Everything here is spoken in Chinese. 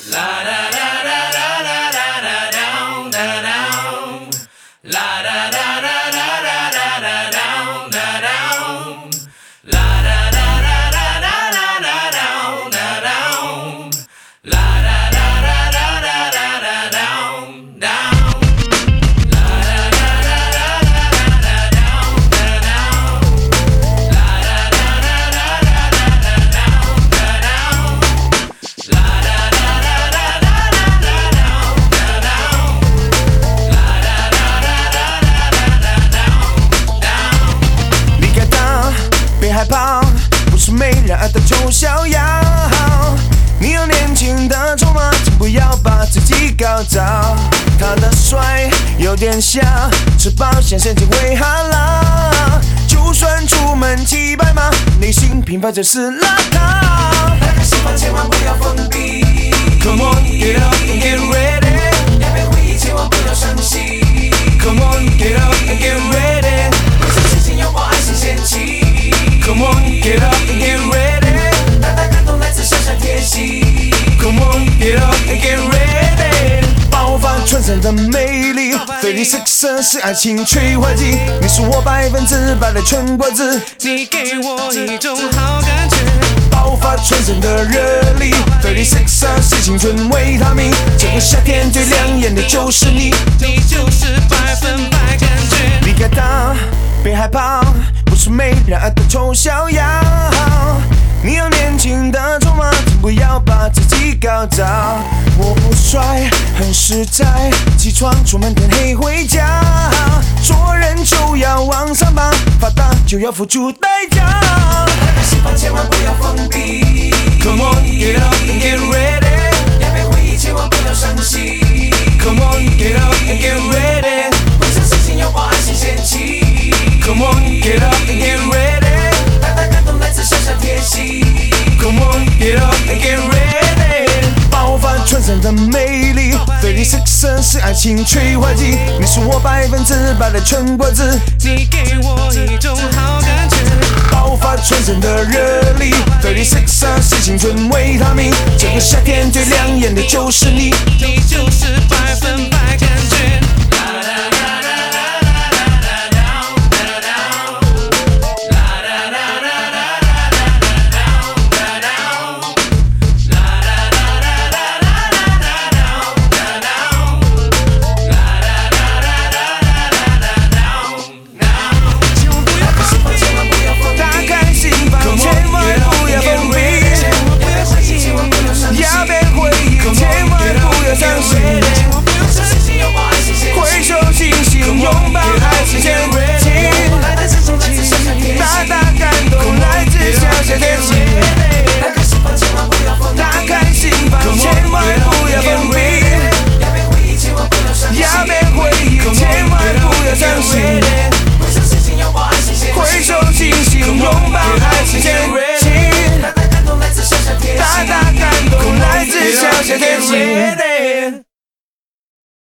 害怕，不是没人爱的就逍遥。你有年轻的筹码，请不要把自己搞砸。他的帅有点像吃饱先神经会哈喇，就算出门骑白马，内心平凡就是邋遢。打开心房，千万不要封闭。Come on, get up and get ready。要别回忆，千万不要伤心。Come on, get up and get ready。有些事情要我爱心先起。Come on, get up and get ready。大大感动来自闪闪贴心。Come on, get up and get ready。爆发纯真的魅力，对你色色是爱情催化剂。你是我100%的全果子， 你给我一种好感觉。 爆发纯真的热力，对你色色是青春维他命。这个夏天最亮眼的就是你， 你就是100%感觉。 离开他，别害怕。不是没人爱的丑小鸭，你有年轻的筹码，请不要把自己搞砸。我不帅，很实在，起床出门天黑回家。做人就要往上爬，发达就要付出代价。打开心房，千万不要封闭。Come on, get up and get ready。要别回忆，千万不要伤心。Come on, get up and get ready。为什事情要我爱心先起。Come on, get up and get ready。大大感动来自闪闪贴心。Come on, get up and get ready。爆发纯真的魅力，对你色色是爱情催化剂。你是我100%的全果子， 你给我一种好感觉。 爆发纯真的热力，对你色色是青春维他命。这个夏天最亮眼的就是你， 你就是100%。